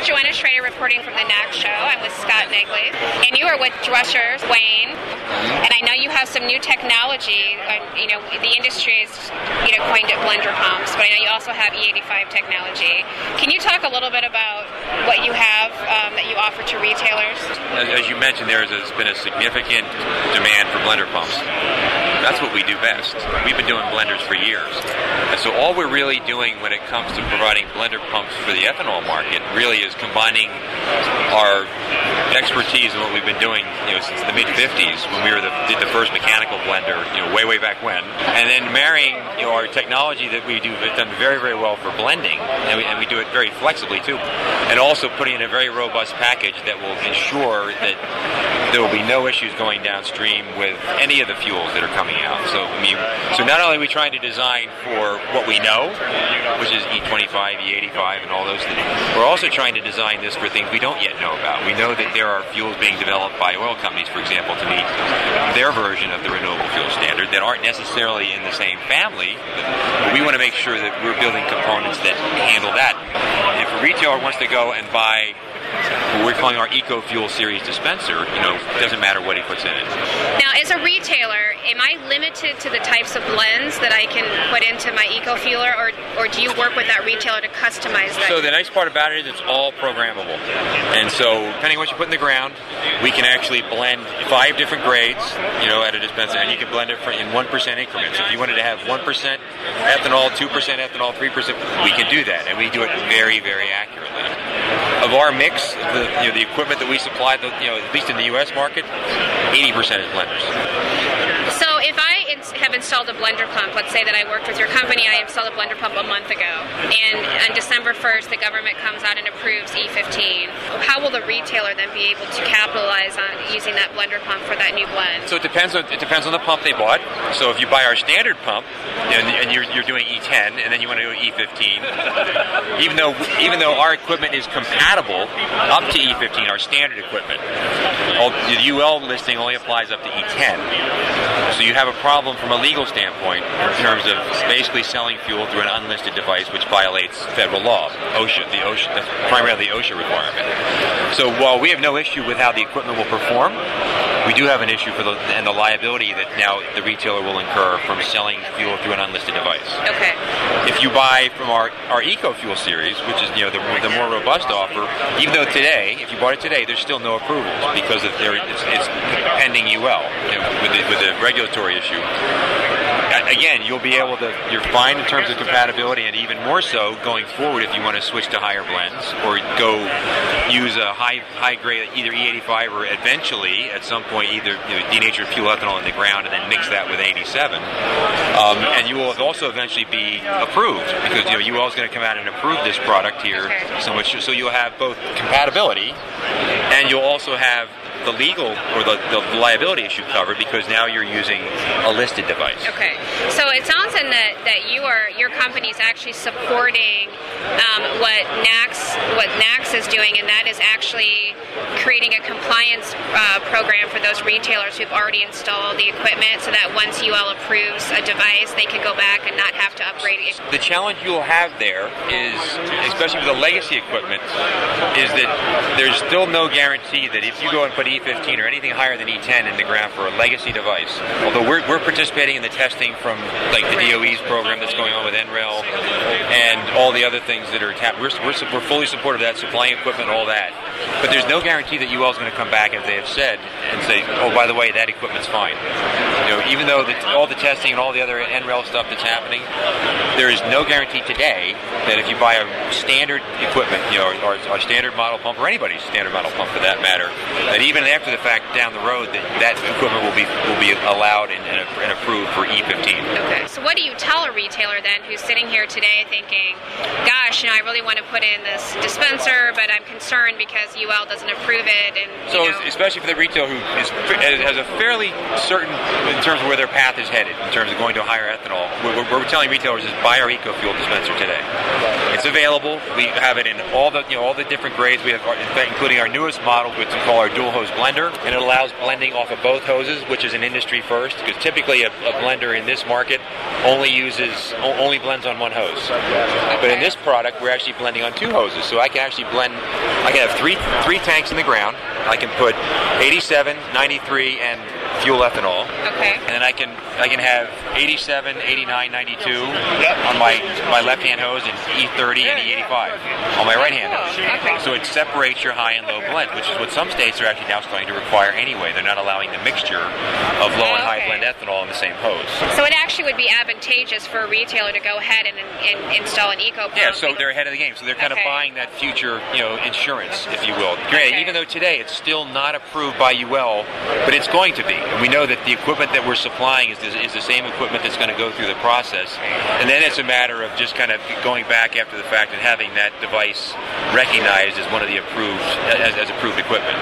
Joanna Schrader reporting from the NACS show. I'm with Scott Negley. And you are with Drescher, Wayne. And I know you have some new technology. The industry is, coined it blender pumps, but I know you also have E85 technology. Can you talk a little bit about what you have that you offer to retailers? As you mentioned, there's been a significant demand for blender pumps. That's what we do best. We've been doing blenders for years. And so all we're really doing when it comes to providing blender pumps for the ethanol market really is combining our expertise in what we've been doing since the mid-50s when we did the first mechanical blender way back when, and then marrying our technology that we do done very, very well for blending, and we do it very flexibly too, and also putting in a very robust package that will ensure that there will be no issues going downstream with any of the fuels that are coming out. So not only are we trying to design for what we know, which is E25, E85, and all those things, we're also trying to design this for things we don't yet know about. We know that there are fuels being developed by oil companies, for example, to meet their version of the renewable fuel standard that aren't necessarily in the same family, but we want to make sure that we're building components that handle that. If a retailer wants to go and buy what we're calling our EcoFuel series dispenser, it doesn't matter what he puts in it. Now, as a retailer, am I limited to the types of blends that I can put into my EcoFueler, or do you work with that retailer to customize that? So the nice part about it is it's all programmable. And so depending on what you put in the ground, we can actually blend 5 different grades, at a dispenser, and you can blend it in 1% increments. If you wanted to have 1% ethanol, 2% ethanol, 3%, we can do that, and we do it very, very accurately. Of our mix, the equipment that we supply, at least in the U.S. market, 80% is blenders. So if I have installed a blender pump, let's say that I worked with your company, I installed a blender pump a month ago, and on December 1st, the government comes out and approves E15. How will the retailer then be able to capitalize on using that blender pump for that new blend? So it depends on the pump they bought. So if you buy our standard pump and you're doing E10 and then you want to do E15, even though our equipment is compatible up to E15, our standard equipment, the UL listing only applies up to E10. So you have a problem from a legal standpoint in terms of basically selling fuel through an unlisted device, which violates federal law, that's primarily the OSHA requirement. So while we have no issue with how the equipment will perform, we do have an issue for the liability that now the retailer will incur from selling fuel through an unlisted device. Okay. If you buy from our EcoFuel series, which is the more robust offer, even though if you bought it today, there's still no approvals because it's pending UL with the regulatory issue. Again, you're fine in terms of compatibility, and even more so going forward if you want to switch to higher blends or go use a high grade either E85 or eventually at some point either denatured fuel ethanol in the ground and then mix that with 87. And you will also eventually be approved because UL is going to come out and approve this product here. So you'll have both compatibility and you'll also have the legal or the liability issue covered because now you're using a listed device. Okay, so it sounds in that your company is actually supporting what NACS is doing, and that is actually creating a compliance program for those retailers who've already installed the equipment, so that once UL approves a device, they can go back and not have to upgrade it. The challenge you'll have there is, especially with the legacy equipment, is that there's still no guarantee that if you go and put E15 or anything higher than E10 in the ground for a legacy device, although we're participating in the testing from like the DOE's program that's going on with NREL and all the other things that are we're fully supportive of that, supplying equipment, all that. But there's no guarantee that UL is going to come back, as they have said, and say, oh, by the way, that equipment's fine. Even though all the testing and all the other NREL stuff that's happening, there is no guarantee today that if you buy a standard equipment, or a standard model pump, or anybody's standard model pump for that matter, that even after the fact down the road, that equipment will be allowed and approved for E15. Okay. So what do you tell a retailer then who's sitting here today thinking, gosh, I really want to put in this dispenser, but I'm concerned because UL doesn't approve it? And especially for the retailer who has a fairly certain in terms of where their path is headed in terms of going to a higher ethanol, what we're telling retailers is buy our EcoFuel dispenser today. It's available. We have it in all the different grades. We have, including our newest model, which we call our dual hose blender, and it allows blending off of both hoses, which is an industry first, because typically a blender in this market only blends on one hose. But in this product, we're actually blending on two hoses, so I can actually blend I can have three tanks in the ground. I can put 87, 93, and fuel ethanol. Okay. And then I can have 87, 89, 92 on my left-hand hose and E30 and E85 on my right-hand hose. Okay. So it separates your high and low blends, which is what some states are actually now starting to require anyway. They're not allowing the mixture of low and high blend ethanol in the same hose. So it actually would be advantageous for a retailer to go ahead and install an eco pump. Yeah, so they're ahead of the game. So they're kind of buying that future, insurance, if you will. Granted, even though today it's still not approved by UL, but it's going to be. And we know that the equipment that we're supplying is the same equipment that's going to go through the process. And then it's a matter of just kind of going back after the fact and having that device recognized as one of the approved, as approved equipment.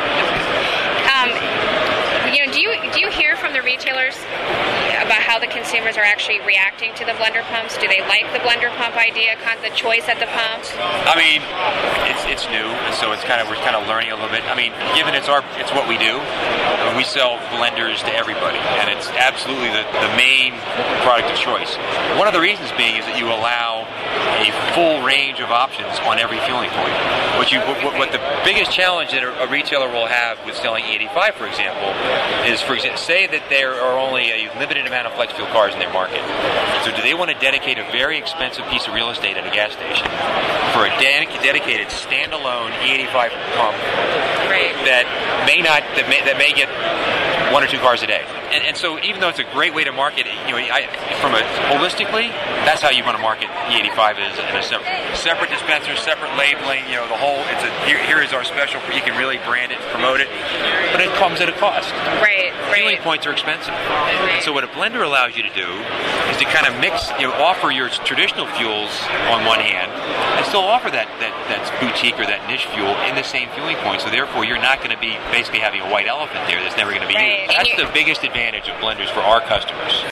Do you hear from the retailers about how the consumers are actually reacting to the blender pumps? Do they like the blender pump idea, the choice at the pump? I mean, it's new, so we're kind of learning a little bit. I mean, given it's what we do, we sell blenders to everybody, and it's absolutely the main product of choice. One of the reasons being is that you allow a full range of options on every fueling point. What the biggest challenge that a retailer will have with selling E85, for example, is, say that there are only a limited amount of flex fuel cars in their market. So do they want to dedicate a very expensive piece of real estate at a gas station for a dedicated standalone E85 pump that may get one or two cars a day? And so even though it's a great way to market, holistically, that's how you want to market E85 is in a separate dispenser, separate labeling. The whole here is our special. You can really brand it, promote it, but it comes at a cost. Right. Fueling points are expensive, and so what a blender allows you to do is to kind of mix, offer your traditional fuels on one hand, and still offer that boutique or that niche fuel in the same fueling point. So therefore, you're not going to be basically having a white elephant there that's never going to be used. That's the biggest advantage of blenders for our customers.